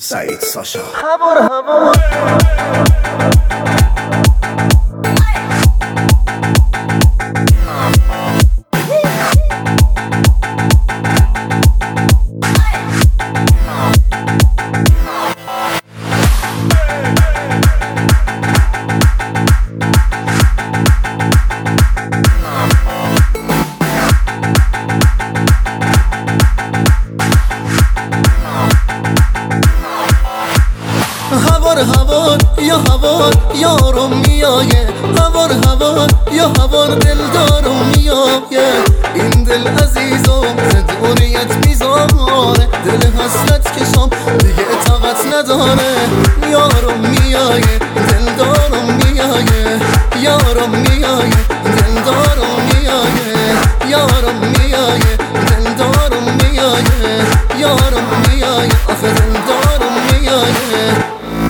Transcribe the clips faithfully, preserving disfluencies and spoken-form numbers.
سعید ساشا هوار هوار هوار یا هوار یارم میایه هوار هوار یا هوار دلدارم میایه این دل عزیزم دنیت میذاره دل حسرت کشم دیگه طاقت نداره یارم میایه دلدارم میایه یارم میایه دلدارم میایه یارم میایه دلدارم میایه یارم میایه آخه دلدارم میایه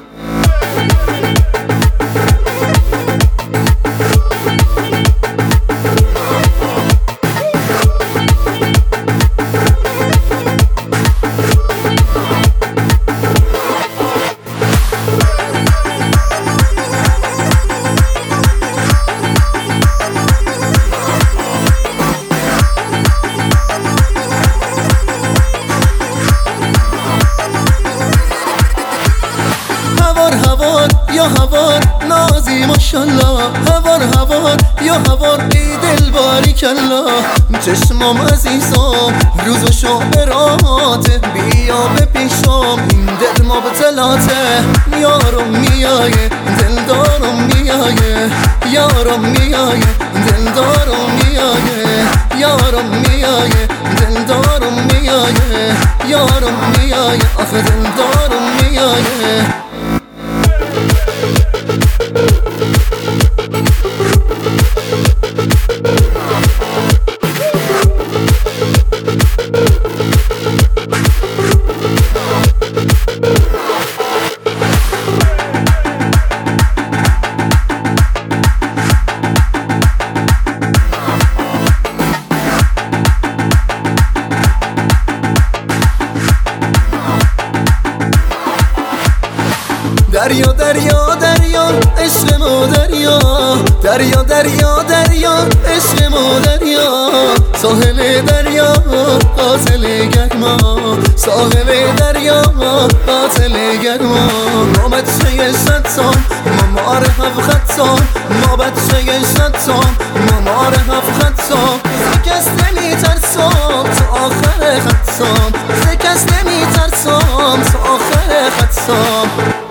هوار یا هوار نازی ماشالله هوار هوار یا هوار ای دل باریکالله چشمام عزیزم روز و شب راته بیا به پیشم این دل مبتلاته یارم میایه دلدارم میایه یارم میایه دلدارم میایه یارم میایه دلدارم میایه یارم میایه آخه دلدارم میایه دریا دریا دریا عشق ما دریا دریا دریا دریا عشق ما دریا ساحل دریا قاتل گرما ساحل دریا قاتل گرما ما بچه شدسان ما مار هفت خطان ما بچه شدسان ما مار هفت خطان کس نمی ترسام تا آخر خطام کس نمی ترسام تا آخر خطام